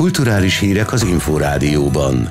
Kulturális hírek az Inforádióban.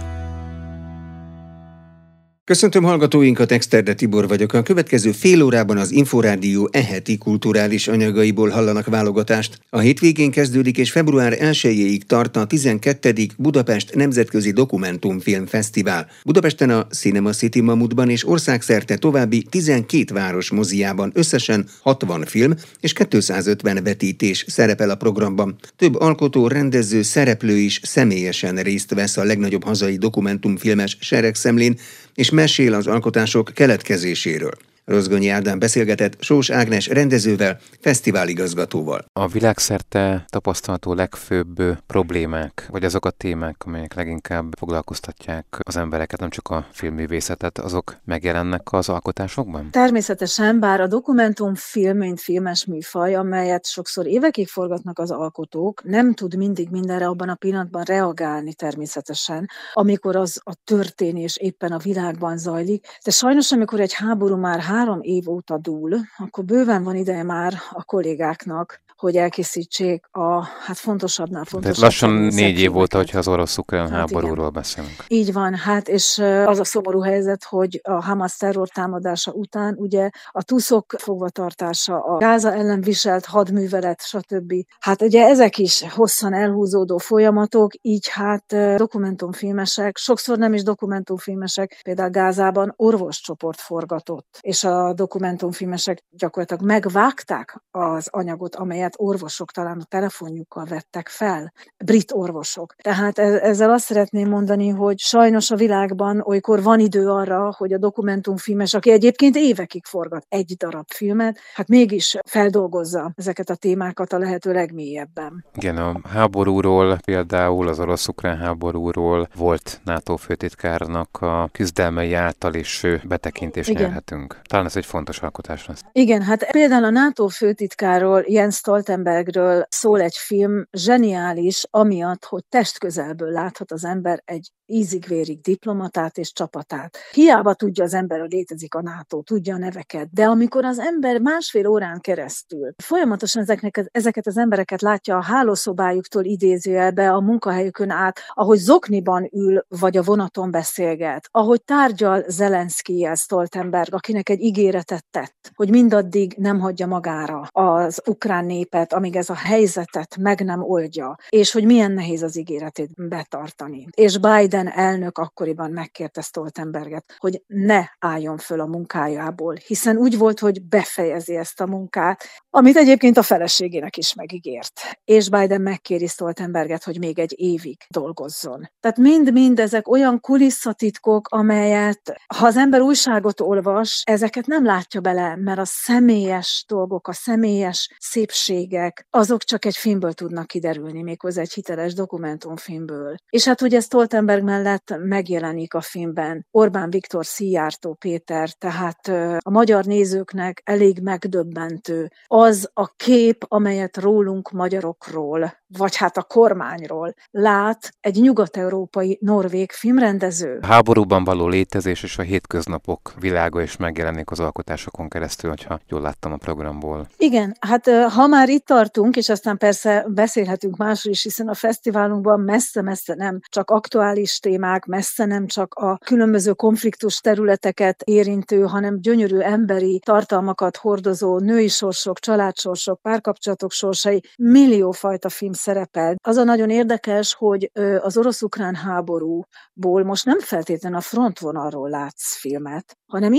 Köszöntöm hallgatóinkat, Exterde Tibor vagyok. A következő fél órában az Inforádió heti kulturális anyagaiból hallanak válogatást. A hétvégén kezdődik és február 1-ig tart a 12. Budapest Nemzetközi Dokumentumfilm Fesztivál. Budapesten a Cinema City Mamutban és országszerte további 12 város moziában összesen 60 film és 250 vetítés szerepel a programban. Több alkotó, rendező, szereplő is személyesen részt vesz a legnagyobb hazai dokumentumfilmes seregszemlén, és mesél az alkotások keletkezéséről. Rozgonyi Ádám beszélgetett Sós Ágnes rendezővel, fesztiváligazgatóval. A világszerte tapasztalható legfőbb problémák, vagy azok a témák, amelyek leginkább foglalkoztatják az embereket, nem csak a filmművészetet, azok megjelennek az alkotásokban? Természetesen, bár a dokumentumfilm, mint filmes műfaj, amelyet sokszor évekig forgatnak az alkotók, nem tud mindig mindenre abban a pillanatban reagálni természetesen, amikor az a történés éppen a világban zajlik. De sajnos, amikor egy háború már 3 év óta dúl, akkor bőven van ideje már a kollégáknak, hogy elkészítsék a fontosabbnál fontosabb. De lassan 4 év óta, hogyha az orosz-ukrán háborúról beszélünk. Így van, és az a szomorú helyzet, hogy a Hamas terrortámadása után ugye a tuszok fogvatartása, a Gáza ellen viselt hadművelet, stb. Ugye ezek is hosszan elhúzódó folyamatok, így dokumentumfilmesek, sokszor nem is dokumentumfilmesek, például Gázában orvoscsoport forgatott, és a dokumentumfilmesek gyakorlatilag megvágták az anyagot, amelyet orvosok talán a telefonjukkal vettek fel, brit orvosok. Tehát ezzel azt szeretném mondani, hogy sajnos a világban olykor van idő arra, hogy a dokumentumfilmes, aki egyébként évekig forgat egy darab filmet, mégis feldolgozza ezeket a témákat a lehető legmélyebben. Igen, a háborúról, például az orosz-ukrán háborúról volt NATO főtitkárnak a küzdelmei által is betekintést nyerhetünk. Talán ez egy fontos alkotás lesz. Igen, például a NATO főtitkáról, Jens Stoltenbergről szól egy film, zseniális, amiatt, hogy testközelből láthat az ember egy ízig-vérig diplomatát és csapatát. Hiába tudja az ember, hogy létezik a NATO, tudja a neveket, de amikor az ember 1,5 órán keresztül folyamatosan ezeket az embereket látja a hálószobájuktól idézőjelbe, a munkahelyükön át, ahogy zokniban ül, vagy a vonaton beszélget, ahogy tárgyal Zelenszkijjel Stoltenberg, akinek egy ígéretet tett, hogy mindaddig nem hagyja magára az ukrán népet, amíg ez a helyzetet meg nem oldja, és hogy milyen nehéz az ígéretét betartani. És Biden elnök akkoriban megkérte Stoltenberget, hogy ne álljon föl a munkájából, hiszen úgy volt, hogy befejezi ezt a munkát, amit egyébként a feleségének is megígért. És Biden megkéri Stoltenberget, hogy még egy évig dolgozzon. Tehát mind ezek olyan kulisszatitkok, amelyet, ha az ember újságot olvas, ezeket nem látja bele, mert a személyes dolgok, a személyes szépségek, azok csak egy filmből tudnak kiderülni, méghozzá egy hiteles dokumentumfilmből. És ugye Stoltenberg mellett megjelenik a filmben Orbán Viktor, Szijjártó Péter, tehát a magyar nézőknek elég megdöbbentő az a kép, amelyet rólunk magyarokról, vagy a kormányról lát egy nyugat-európai norvég filmrendező. A háborúban való létezés és a hétköznapok világa is megjelenik az alkotásokon keresztül, hogyha jól láttam a programból. Igen, ha már itt tartunk, és aztán persze beszélhetünk másról is, hiszen a fesztiválunkban messze-messze nem csak aktuális témák, messze nem csak a különböző konfliktus területeket érintő, hanem gyönyörű emberi tartalmakat hordozó női sorsok, családsorsok, párkapcsolatok sorsai, milliófajta film szerepel. Az a nagyon érdekes, hogy az orosz-ukrán háborúból most nem feltétlenül a frontvonalról látsz filmet, hanem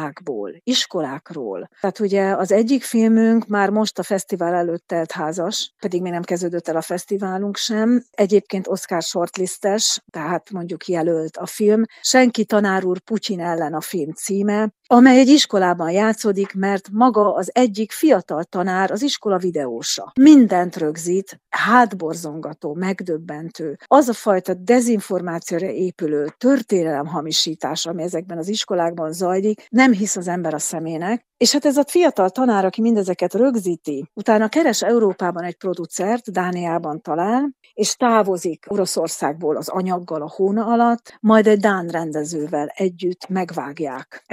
iskolákról. Tehát ugye az egyik filmünk már most a fesztivál előtt telt házas, pedig még nem kezdődött el a fesztiválunk sem. Egyébként Oscar shortlistes, tehát mondjuk jelölt a film. Senki tanár úr Putyin ellen a film címe, amely egy iskolában játszódik, mert maga az egyik fiatal tanár az iskola videósa. Mindent rögzít, hátborzongató, megdöbbentő. Az a fajta dezinformációra épülő történelemhamisítás, ami ezekben az iskolákban zajlik, nem hisz az ember a szemének. És ez a fiatal tanár, aki mindezeket rögzíti, utána keres Európában egy producert, Dániában talál, és távozik Oroszországból az anyaggal a hóna alatt, majd egy dán rendezővel együtt megvágják ezt a filmet,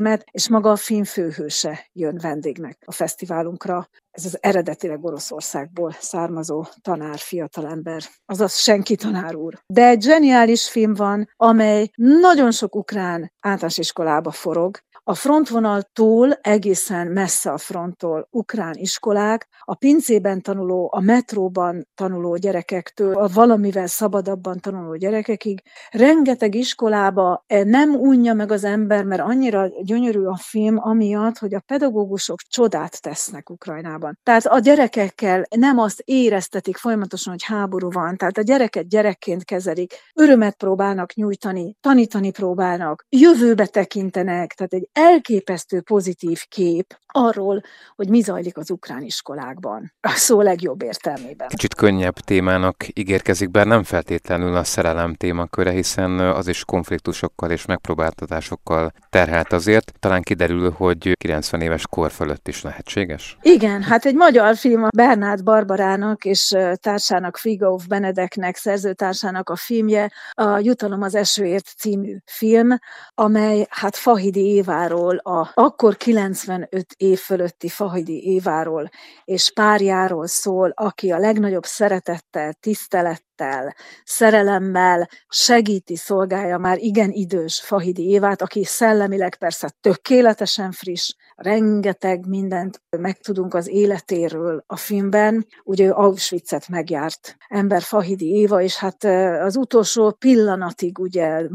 filmet, és maga a film főhőse jön vendégnek a fesztiválunkra. Ez az eredetileg Oroszországból származó tanár, fiatalember, azaz Senki tanár úr. De egy zseniális film van, amely nagyon sok ukrán általános iskolába forog. A frontvonaltól egészen messze a fronttól ukrán iskolák, a pincében tanuló, a metróban tanuló gyerekektől, a valamivel szabadabban tanuló gyerekekig, rengeteg iskolába nem unja meg az ember, mert annyira gyönyörű a film, amiatt, hogy a pedagógusok csodát tesznek Ukrajnában. Tehát a gyerekekkel nem azt éreztetik folyamatosan, hogy háború van, tehát a gyereket gyerekként kezelik, örömet próbálnak nyújtani, tanítani próbálnak, jövőbe tekintenek, tehát egy elképesztő pozitív kép arról, hogy mi zajlik az ukrán iskolákban. A szó legjobb értelmében. Kicsit könnyebb témának ígérkezik, bár nem feltétlenül a szerelem témaköre, hiszen az is konfliktusokkal és megpróbáltatásokkal terhelt azért. Talán kiderül, hogy 90 éves kor fölött is lehetséges? Igen, hát egy magyar film a Bernát Barbarának és társának Frigauf Benedeknek, szerzőtársának a filmje, a Jutalom az esőért című film, amely hát Fahidi Éváról, a akkor 95 év fölötti Fahidi Éváról és párjáról szól, aki a legnagyobb szeretettel, tisztelettel, szerelemmel segíti, szolgálja már igen idős Fahidi Évát, aki szellemileg persze tökéletesen friss, rengeteg mindent megtudunk az életéről a filmben. Ugye ő Auschwitzet megjárt ember Fahidi Éva, és hát az utolsó pillanatig ugye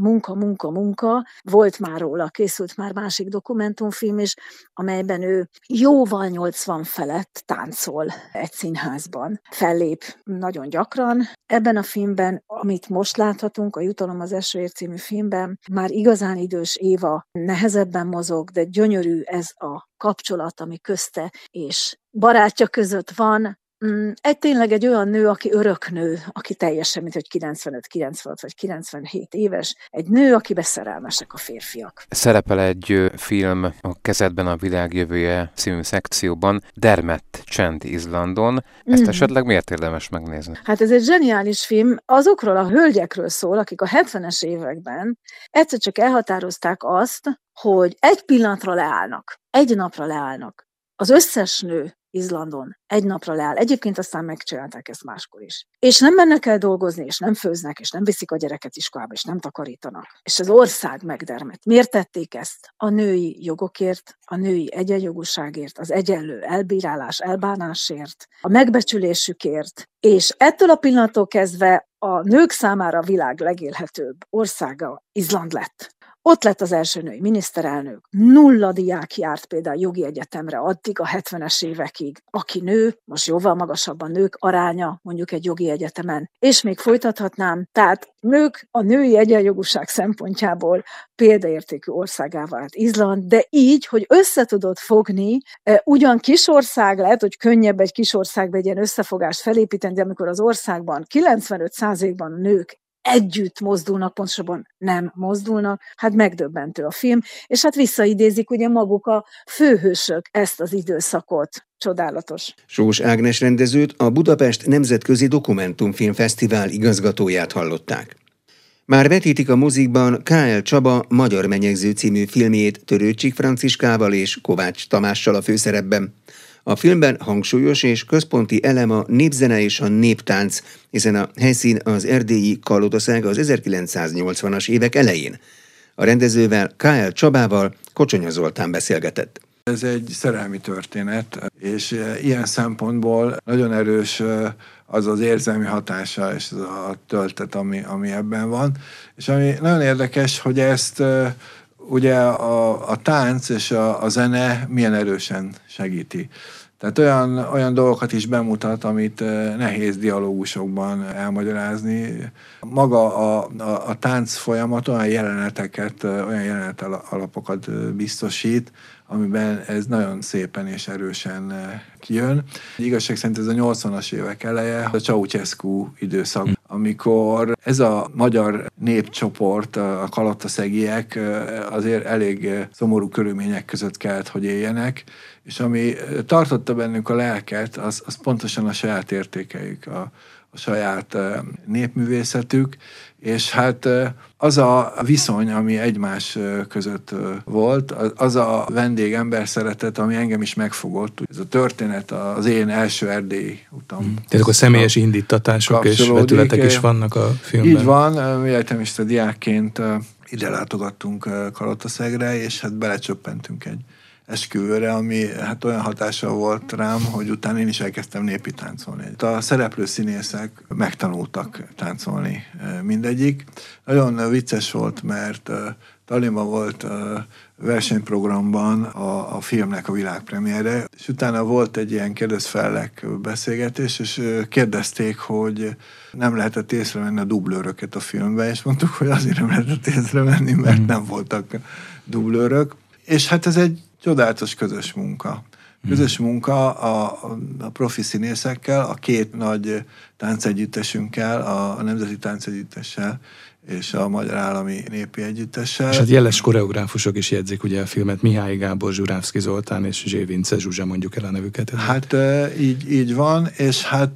munka, volt már róla, készült már másik dokumentumfilm is, amelyben ő jóval 80 felett táncol egy színházban. Fellép nagyon gyakran. Ebben a filmben, amit most láthatunk, a Jutalom az esőért című filmben, már igazán idős Éva nehezebben mozog, de gyönyörű ez a kapcsolat, ami közte és barátja között van. Tényleg egy olyan nő, aki öröknő, aki teljesen, mint hogy 95, 96 vagy 97 éves, egy nő, akibe szerelmesek a férfiak. Szerepel egy film a Kezedben a világ jövője című szekcióban, Dermett Csend Izlandon. Ezt esetleg miért érdemes megnézni? Hát ez egy zseniális film, azokról a hölgyekről szól, akik a 70-es években egyszer csak elhatározták azt, hogy egy pillanatra leállnak, egy napra leállnak. Az összes nő Izlandon egy napra leáll. Egyébként aztán megcsinálták ezt máskor is. És nem mennek el dolgozni, és nem főznek, és nem viszik a gyereket iskolába, és nem takarítanak. És az ország megdermet. Miért tették ezt? A női jogokért, a női egyenjogúságért, az egyenlő elbírálás, elbánásért, a megbecsülésükért. És ettől a pillanattól kezdve a nők számára a világ legélhetőbb országa Izland lett. Ott lett az első női miniszterelnök, 0 diák járt például jogi egyetemre addig a 70-es évekig, aki nő, most jóval magasabban nők aránya mondjuk egy jogi egyetemen. És még folytathatnám, tehát nők a női egyenjogúság szempontjából példaértékű országá vált Izland, de így, hogy össze tudod fogni, ugyan kisország, lehet, hogy könnyebb egy kisországba egy ilyen összefogást felépíteni, de amikor az országban 95%-ban nők együtt mozdulnak, pontosabban nem mozdulnak, hát megdöbbentő a film, és hát visszaidézik ugye maguk a főhősök ezt az időszakot. Csodálatos. Sós Ágnes rendezőt, a Budapest Nemzetközi Dokumentumfilm Fesztivál igazgatóját hallották. Már vetítik a mozikban K.L. Csaba Magyar Menyegző című filmjét Törőcsik Franciskával és Kovács Tamással a főszerepben. A filmben hangsúlyos és központi elem a népzene és a néptánc, hiszen a helyszín az erdélyi Kalotaszeg az 1980-as évek elején. A rendezővel, K.L. Csabával Kocsonya Zoltán beszélgetett. Ez egy szerelmi történet, és ilyen szempontból nagyon erős az az érzelmi hatása és az a töltet, ami ebben van. És ami nagyon érdekes, hogy ezt ugye a tánc és a zene milyen erősen segíti. Tehát olyan dolgokat is bemutat, amit nehéz dialógusokban elmagyarázni. Maga a tánc folyamat olyan jelenet alapokat biztosít, amiben ez nagyon szépen és erősen kijön. Igazság szerint ez a 80-as évek eleje, a Ceausescu időszak, amikor ez a magyar népcsoport, a kalotaszegiek azért elég szomorú körülmények között kellett, hogy éljenek, és ami tartotta bennük a lelket, az pontosan a saját értékeik, a saját népművészetük, és hát az a viszony, ami egymás között volt, az a vendég-ember szeretet, ami engem is megfogott. Ez a történet az én első erdélyi utam. Tehát akkor személyes indítatások és vetületek is vannak a filmben. Így van, mi egyetemista diákként ide látogattunk Kalotaszegre, és hát belecsöppentünk egy esküvőre, ami hát olyan hatással volt rám, hogy utána én is elkezdtem népi táncolni. A szereplő színészek megtanultak táncolni mindegyik. Nagyon vicces volt, mert Tallinnban volt versenyprogramban a filmnek a világpremiére, és utána volt egy ilyen kérdezfellek beszélgetés, és kérdezték, hogy nem lehetett észrevenni a dublőröket a filmben, és mondtuk, hogy azért nem lehetett észrevenni, mert nem voltak dublőrök. És hát ez egy csodálatos közös munka. Közös munka a profi színészekkel, a két nagy táncegyüttesünkkel, a Nemzeti Táncegyüttessel és a Magyar Állami Népi Együttessel. És hát jeles koreográfusok is jegyzik ugye a filmet, Mihály Gábor, Zsurávszky Zoltán és Zsé Vince Zsuzsa, mondjuk el a nevüket. Hát így van, és hát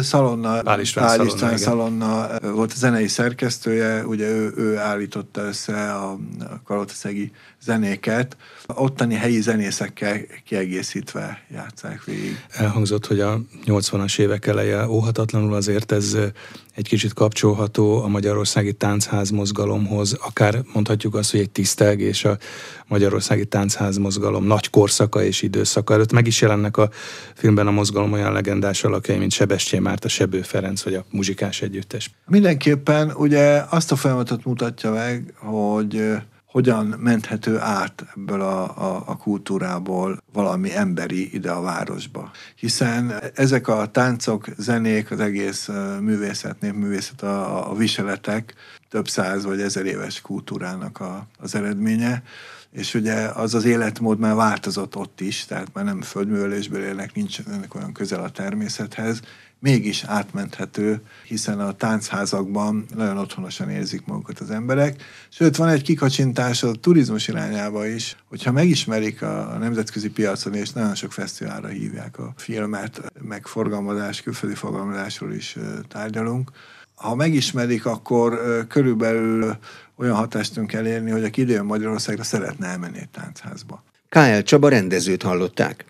Pál István Szalonna volt a zenei szerkesztője, ugye ő állította össze a kalotaszegi zenéket, ottani helyi zenészekkel kiegészítve játsszák végig. Elhangzott, hogy a 80-as évek eleje óhatatlanul azért ez egy kicsit kapcsolható a magyarországi táncház mozgalomhoz, akár mondhatjuk azt, hogy egy tisztelgés a magyarországi táncház mozgalom nagy korszaka és időszaka előtt. Meg is jelennek a filmben a mozgalom olyan legendás alakjai, mint Sebestyén Márta, Sebő Ferenc vagy a Muzsikás Együttes. Mindenképpen ugye azt a folyamatot mutatja meg, hogy hogyan menthető át ebből a kultúrából valami emberi ide a városba. Hiszen ezek a táncok, zenék, az egész művészet, népművészet, a viseletek több száz vagy ezer éves kultúrának az eredménye, és ugye az életmód már változott ott is, tehát már nem földművelésből élnek, nincsenek olyan közel a természethez, mégis átmenthető, hiszen a táncházakban nagyon otthonosan érzik magukat az emberek. Sőt, van egy kikacsintás a turizmus irányába is, hogyha megismerik a nemzetközi piacon, és nagyon sok fesztiválra hívják a filmet, meg forgalmazás, külföldi forgalmazásról is tárgyalunk. Ha megismerik, akkor körülbelül olyan hatást tudunk elérni, hogy aki idejön Magyarországra, szeretne elmenni egy táncházba. K.L. Csaba rendezőt hallották.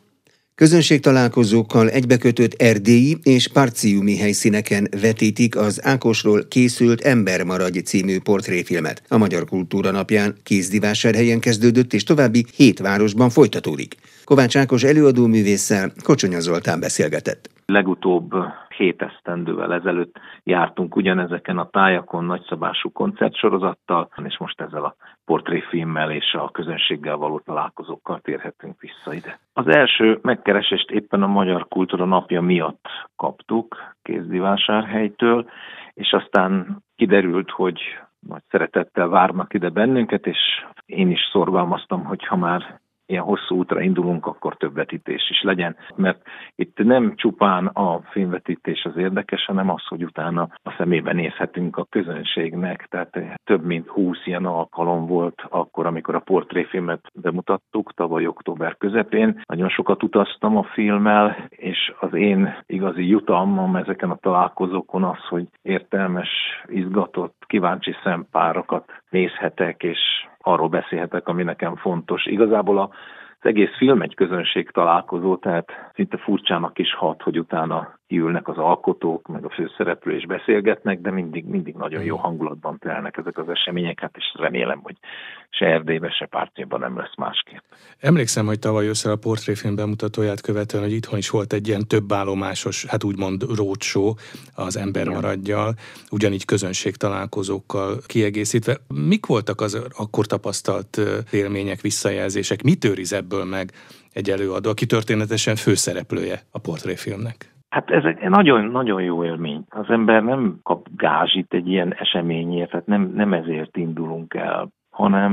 Közönségtalálkozókkal egybekötött erdélyi és parciumi helyszíneken vetítik az Ákosról készült Ember maradj című portréfilmet. A Magyar Kultúra Napján Kézdivásárhelyen kezdődött, és további 7 városban folytatódik. Kovács Ákos előadóművésszel Kocsonya Zoltán beszélgetett. Legutóbb 7 esztendővel ezelőtt jártunk ugyanezeken a tájakon nagyszabású koncertsorozattal, és most ezzel a portréfilmmel és a közönséggel való találkozókkal térhetünk vissza ide. Az első megkeresést éppen a Magyar Kultúra Napja miatt kaptuk Kézdivásárhelytől, és aztán kiderült, hogy nagy szeretettel várnak ide bennünket, és én is szorgalmaztam, hogy ha már ilyen hosszú útra indulunk, akkor több vetítés is legyen, mert itt nem csupán a filmvetítés az érdekes, hanem az, hogy utána a szemébe nézhetünk a közönségnek, tehát több mint 20 ilyen alkalom volt akkor, amikor a portréfilmet bemutattuk, tavaly október közepén. Nagyon sokat utaztam a filmmel, és az én igazi jutalmam ezeken a találkozókon az, hogy értelmes, izgatott, kíváncsi szempárokat nézhetek, és arról beszélhetek, ami nekem fontos. Igazából az egész film egy közönség találkozó, tehát szinte furcsának is hat, hogy utána kiülnek az alkotók, meg a főszereplő és beszélgetnek, de mindig nagyon jó hangulatban telnek ezek az események, hát és remélem, hogy se Erdélyben, se Párcéban nem lesz másképp. Emlékszem, hogy tavaly ősszel a portréfilm bemutatóját követően, hogy itthon is volt egy ilyen többállomásos, hát úgymond roadshow az Ember maradjal, ugyanígy közönség találkozókkal kiegészítve. Mik voltak az akkor tapasztalt élmények, visszajelzések? Mit őriz ebből meg egy előadó, aki történetesen főszereplője a portréfilmnek? Hát ez egy nagyon jó élmény. Az ember nem kap gázsit egy ilyen eseményért, tehát nem ezért indulunk el, hanem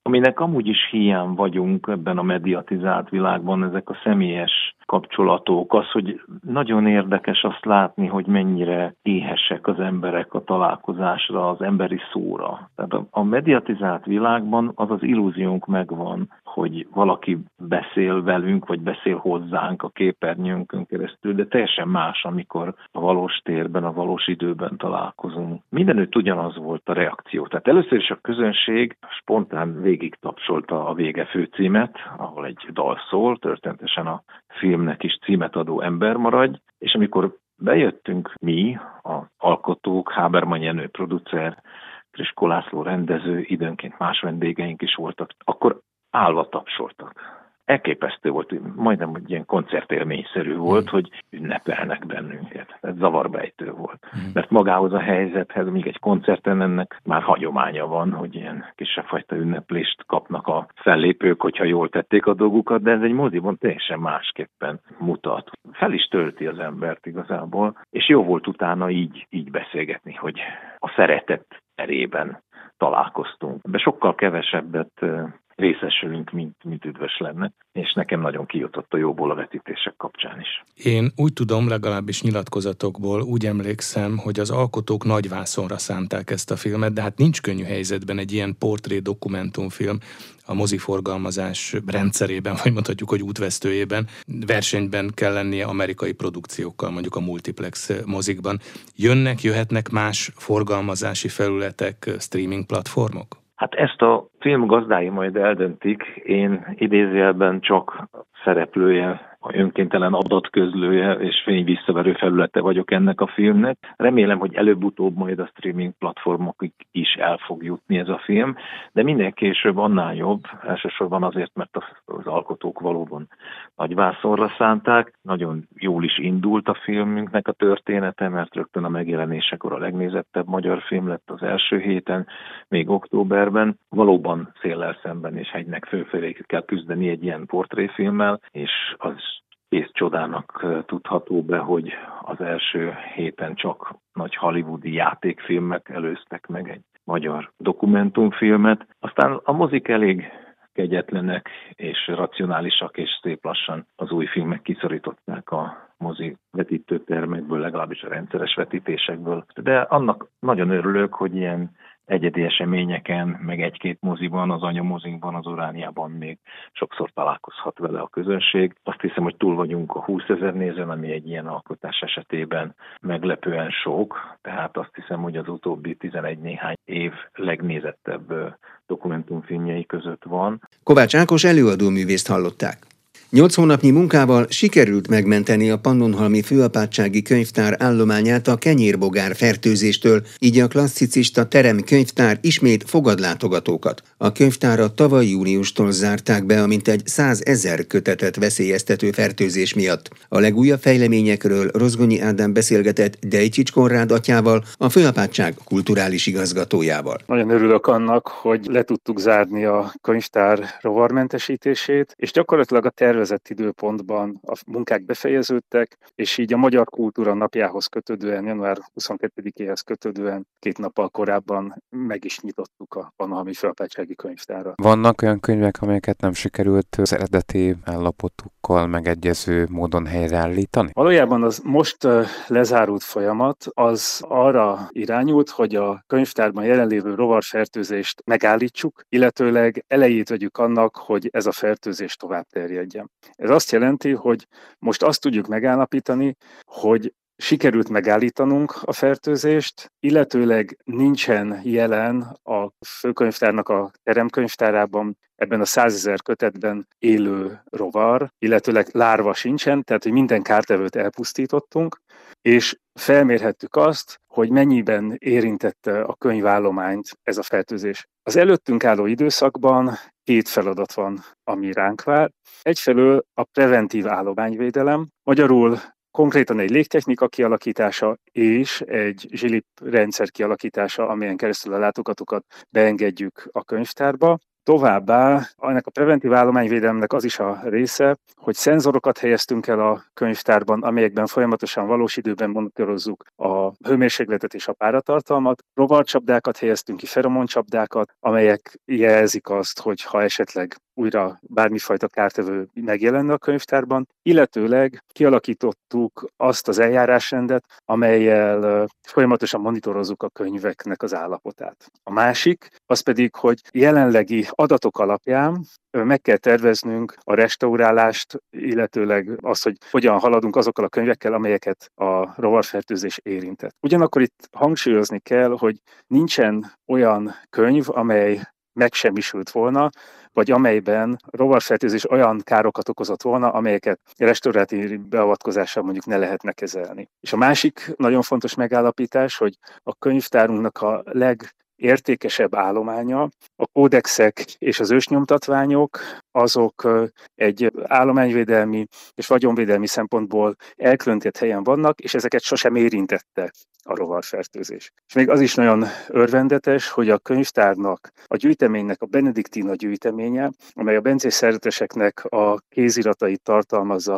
Aminek amúgy is hiány vagyunk ebben a mediatizált világban, ezek a személyes kapcsolatok, az, hogy nagyon érdekes azt látni, hogy mennyire éhesek az emberek a találkozásra, az emberi szóra. Tehát a mediatizált világban az az illúziónk megvan, hogy valaki beszél velünk, vagy beszél hozzánk a képernyőnkön keresztül, de teljesen más, amikor a valós térben, a valós időben találkozunk. Mindenütt ugyanaz volt a reakció. Tehát először is a közönség spontán végig tapsolta a Vége főcímet, ahol egy dal szól, történetesen a filmnek is címet adó Ember maradj, és amikor bejöttünk mi, az alkotók, Háberman Jenő producer, Kriskó László rendező, időnként más vendégeink is voltak, akkor állva tapsoltak. Elképesztő volt, majdnem egy ilyen koncertélményszerű volt, hogy ünnepelnek bennünket. Ez zavarbejtő volt. Mert magához a helyzethez, még egy koncerten ennek már hagyománya van, hogy ilyen kisebb fajta ünneplést kapnak a fellépők, hogyha jól tették a dolgukat, de ez egy moziban teljesen másképpen mutat. Fel is tölti az embert igazából, és jó volt utána így beszélgetni, hogy a szeretet erében találkoztunk. De sokkal kevesebbet részesülünk, mint üdvös lenne, és nekem nagyon kijutott a jóból a vetítések kapcsán is. Én úgy tudom, legalábbis nyilatkozatokból úgy emlékszem, hogy az alkotók nagy vászonra szánták ezt a filmet, de hát nincs könnyű helyzetben egy ilyen portré dokumentumfilm a moziforgalmazás rendszerében, vagy mondhatjuk, hogy útvesztőjében. Versenyben kell lennie amerikai produkciókkal, mondjuk a multiplex mozikban. Jöhetnek más forgalmazási felületek, streaming platformok? Hát ezt a film gazdái majd eldöntik, én idézőjelben csak szereplője, önkéntelen adatközlője és fényvisszaverő felülete vagyok ennek a filmnek. Remélem, hogy előbb-utóbb majd a streaming platformokig is el fog jutni ez a film, de minden később annál jobb, elsősorban azért, mert az alkotók valóban nagy vászonra szánták. Nagyon jól is indult a filmünknek a története, mert rögtön a megjelenésekor a legnézettebb magyar film lett az első héten, még októberben. Valóban széllel szemben és hegynek fölfelé kell küzdeni egy ilyen portréfilmmel, és az kész csodának tudható be, hogy az első héten csak nagy hollywoodi játékfilmek előztek meg egy magyar dokumentumfilmet. Aztán a mozik elég kegyetlenek és racionálisak, és szép lassan az új filmek kiszorították a mozi vetítőtermekből, legalábbis a rendszeres vetítésekből. De annak nagyon örülök, hogy ilyen egyedi eseményeken, meg egy-két moziban, az anyamozinkban, az Orániában még sokszor találkozhat vele a közönség. Azt hiszem, hogy túl vagyunk a 20 000 nézőn, ami egy ilyen alkotás esetében meglepően sok, tehát azt hiszem, hogy az utóbbi 11 néhány év legnézettebb dokumentumfilmjei között van. Kovács Ákos előadóművészt hallották. 8 hónapnyi munkával sikerült megmenteni a Pannonhalmi Főapátsági Könyvtár állományát a kenyérbogár fertőzéstől, így a klasszicista Terem könyvtár ismét fogad látogatókat. A könyvtárat tavaly júniustól zárták be a mintegy 100 000 kötetet veszélyeztető fertőzés miatt. A legújabb fejleményekről Rozgonyi Ádám beszélgetett Dejcsics Konrád atyával, a Főapátság kulturális igazgatójával. Nagyon örülök annak, hogy le tudtuk zárni a könyvtár rovarmentesítését, és gyakorlatilag a tervezett időpontban a munkák befejeződtek, és így a Magyar Kultúra napjához kötődően, január 22-éhez kötődően 2 nappal korábban meg is nyitottuk a Pannonhalmi Főapátsági Könyvtárat. Vannak olyan könyvek, amelyeket nem sikerült az eredeti állapotukkal megegyező módon helyreállítani? Valójában az most lezárult folyamat az arra irányult, hogy a könyvtárban jelenlévő rovarfertőzést megállítsuk, illetőleg elejét vegyük annak, hogy ez a fertőzés tovább terjedjen. Ez azt jelenti, hogy most azt tudjuk megállapítani, hogy sikerült megállítanunk a fertőzést, illetőleg nincsen jelen a főkönyvtárnak a teremkönyvtárában ebben a 100 000 kötetben élő rovar, illetőleg lárva sincsen, tehát hogy minden kártevőt elpusztítottunk, és felmérhettük azt, hogy mennyiben érintette a könyvállományt ez a fertőzés. Az előttünk álló időszakban 2 feladat van, ami ránk vár. Egyfelől a preventív állományvédelem, magyarul konkrétan egy légtechnika kialakítása és egy zsilip rendszer kialakítása, amelyen keresztül a látogatókat beengedjük a könyvtárba. Továbbá ennek a preventív állományvédelemnek az is a része, hogy szenzorokat helyeztünk el a könyvtárban, amelyekben folyamatosan valós időben monitorozzuk a hőmérsékletet és a páratartalmat. Rovarcsapdákat helyeztünk ki, feromoncsapdákat, amelyek jelzik azt, hogy ha esetleg újra bármifajta kártevő megjelenne a könyvtárban, illetőleg kialakítottuk azt az eljárásrendet, amellyel folyamatosan monitorozzuk a könyveknek az állapotát. A másik, az pedig, hogy jelenlegi adatok alapján meg kell terveznünk a restaurálást, illetőleg azt, hogy hogyan haladunk azokkal a könyvekkel, amelyeket a rovarfertőzés érintett. Ugyanakkor itt hangsúlyozni kell, hogy nincsen olyan könyv, amely megsemmisült volna, vagy amelyben rovarfertőzés olyan károkat okozott volna, amelyeket restauratív beavatkozással mondjuk ne lehetne kezelni. És a másik nagyon fontos megállapítás, hogy a könyvtárunknak a legértékesebb állománya, a kódexek és az ősnyomtatványok, azok egy állományvédelmi és vagyonvédelmi szempontból elkülönített helyen vannak, és ezeket sosem érintette a rovarfertőzés. És még az is nagyon örvendetes, hogy a könyvtárnak, a gyűjteménynek a Benediktina gyűjteménye, amely a bencés szerzeteseknek a kéziratait tartalmazza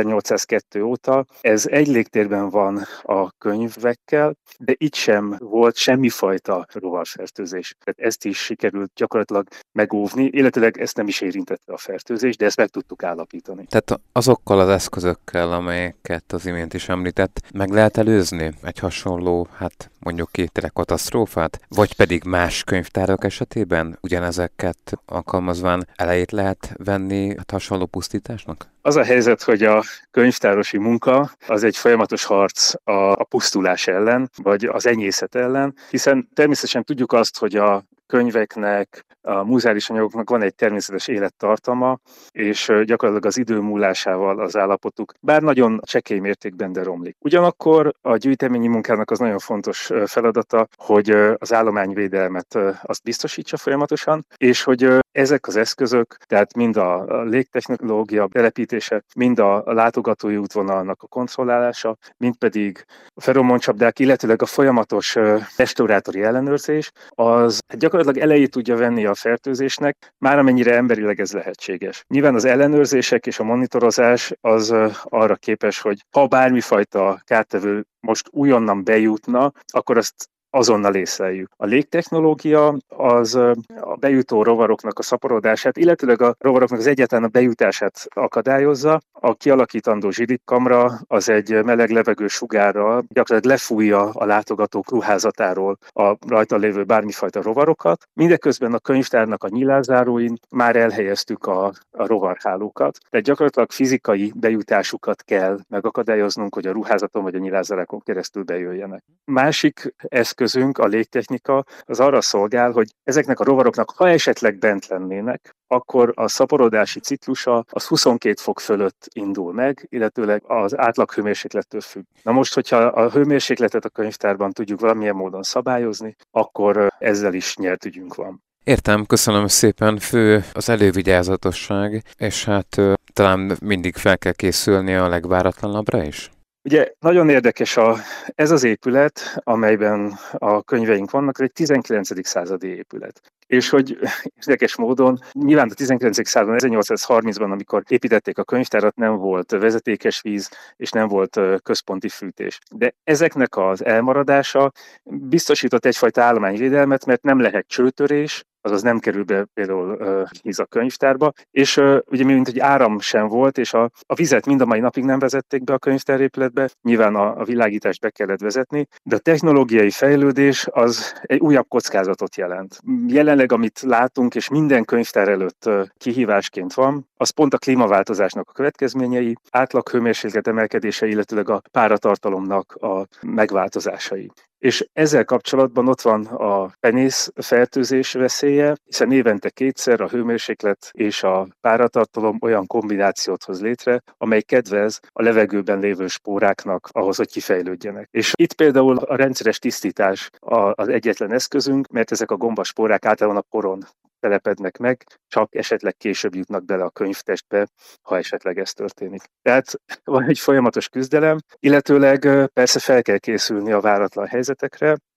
1802 óta, ez egy légtérben van a könyvekkel, de itt sem volt semmifajta rovarfertőzés. Tehát ezt is sikerült gyakorlatilag megóvni, illetőleg ezt nem is érintette a fertőzés, de ezt meg tudtuk állapítani. Tehát azokkal az eszközökkel, amelyeket az imént is említett, meg lehet előzni egy hasonló, mondjuk katasztrófát, vagy pedig más könyvtárak esetében ugyanezeket alkalmazván elejét lehet venni hasonló pusztításnak? Az a helyzet, hogy a könyvtárosi munka az egy folyamatos harc a pusztulás ellen, vagy az enyészet ellen, hiszen természetesen tudjuk azt, hogy a könyveknek, a muzeális anyagoknak van egy természetes élettartama, és gyakorlatilag az idő múlásával az állapotuk, bár nagyon csekély mértékben, de romlik. Ugyanakkor a gyűjteményi munkának az nagyon fontos feladata, hogy az állományvédelmet azt biztosítsa folyamatosan, és hogy ezek az eszközök, tehát mind a légtechnológia telepítése, mind a látogatói útvonalnak a kontrollálása, mind pedig a feromoncsapdák, illetőleg a folyamatos restaurátori ellenőrzés, az gyakorlatilag elejét tudja venni a fertőzésnek, már amennyire emberileg ez lehetséges. Nyilván az ellenőrzések és a monitorozás az arra képes, hogy ha bármifajta kártevő most újonnan bejutna, akkor azt azonnal észleljük. A légtechnológia az a bejutó rovaroknak a szaporodását, illetőleg a rovaroknak az egyáltalán a bejutását akadályozza. A kialakítandó zsilipkamra az egy meleg levegő sugárral gyakorlatilag lefújja a látogatók ruházatáról a rajta lévő bármifajta rovarokat. Mindeközben a könyvtárnak a nyilázáróin már elhelyeztük a rovarhálókat, tehát gyakorlatilag fizikai bejutásukat kell megakadályoznunk, hogy a ruházaton vagy a nyilázárákon keresztül bejöjjenek. Másik eszközünk, a légtechnika, az arra szolgál, hogy ezeknek a rovaroknak, ha esetleg bent lennének, akkor a szaporodási ciklusa az 22 fok fölött indul meg, illetőleg az átlag hőmérséklettől függ. Na most, hogyha a hőmérsékletet a könyvtárban tudjuk valamilyen módon szabályozni, akkor ezzel is nyert ügyünk van. Értem, köszönöm szépen. Fő az elővigyázatosság, és talán mindig fel kell készülni a legváratlanabbra is? Ugye nagyon érdekes ez az épület, amelyben a könyveink vannak, ez egy 19. századi épület. És hogy érdekes módon, nyilván a 19. században, 1830-ban, amikor építették a könyvtárat, nem volt vezetékes víz, és nem volt központi fűtés. De ezeknek az elmaradása biztosított egyfajta állományvédelmet, mert nem lehet csőtörés, azaz nem kerül be például víz a könyvtárba, és ugye mint hogy áram sem volt, és a vizet mind a mai napig nem vezették be a könyvtárépületbe, nyilván a világítást be kellett vezetni, de a technológiai fejlődés az egy újabb kockázatot jelent. Jelenleg, amit látunk, és minden könyvtár előtt kihívásként van, az pont a klímaváltozásnak a következményei, átlag hőmérséklet emelkedése, illetőleg a páratartalomnak a megváltozásai. És ezzel kapcsolatban ott van a penészfertőzés veszélye, hiszen évente kétszer a hőmérséklet és a páratartalom olyan kombinációt hoz létre, amely kedvez a levegőben lévő spóráknak ahhoz, hogy kifejlődjenek. És itt például a rendszeres tisztítás az egyetlen eszközünk, mert ezek a gombaspórák általában a poron telepednek meg, csak esetleg később jutnak bele a könyvtestbe, ha esetleg ez történik. Tehát van egy folyamatos küzdelem, illetőleg persze fel kell készülni a váratlan helyzetekre,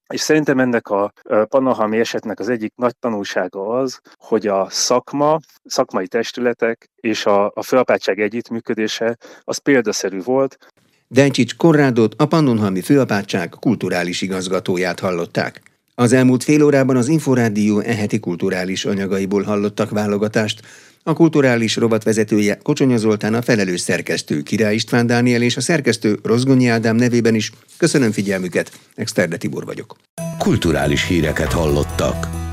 És szerintem ennek a pannonhalmi esetnek az egyik nagy tanulsága az, hogy a szakmai testületek és a főapátság együttműködése az példaszerű volt. Dencsics Konrádot, a Pannonhalmi Főapátság kulturális igazgatóját hallották. Az elmúlt fél órában az Inforádió heti kulturális anyagaiból hallottak válogatást. A kulturális rovatvezetője Kocsonya Zoltán, a felelős szerkesztő Király István Dániel és a szerkesztő Rozgonyi Ádám nevében is köszönöm figyelmüket, Exterde Tibor vagyok. Kulturális híreket hallottak.